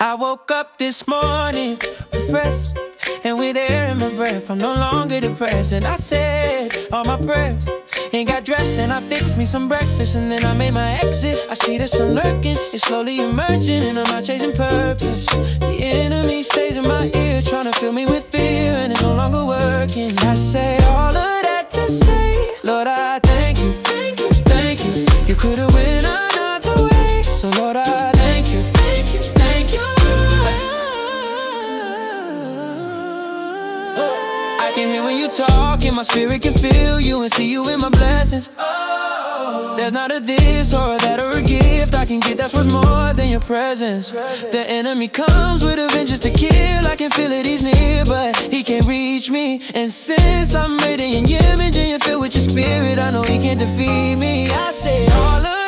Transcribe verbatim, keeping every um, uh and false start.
I woke up this morning refreshed and with air in my breath. I'm no longer depressed. And I said all my prayers and got dressed and I fixed me some breakfast and then I made my exit. I see the sun lurking, it's slowly emerging and I'm out chasing purpose. The enemy stays in my ear trying to fill me with fear and it's no longer working. I say all of that to say, Lord, I thank you, thank you, thank you. You could've went another way, so Lord, I thank you, thank you, thank you. I can hear when you talk and my spirit can feel you and see you in my blessings. Oh, there's not a this or a that or a gift I can get that's worth more than your presence. The enemy comes with a vengeance to kill. I can feel it, he's near, but he can't reach me. And since I'm made in your image and you're filled with your spirit, I know he can't defeat me. I say all of